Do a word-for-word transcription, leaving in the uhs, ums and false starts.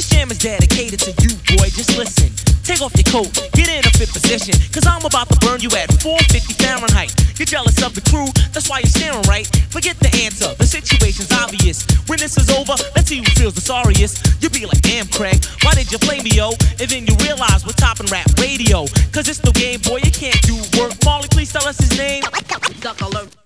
This jam is dedicated to you, boy, just listen. Take off your coat, get in a fit position, cause I'm about to burn you at four fifty Fahrenheit. You're jealous of the crew, that's why you're staring right. Forget the answer, the situation's obvious. When this is over, let's see who feels the sorriest. You'll be like, damn Craig, why did you play me, yo? And then you realize we're topping rap radio. Cause it's the game, boy, you can't do work. Marley, please tell us his name. Duck alert.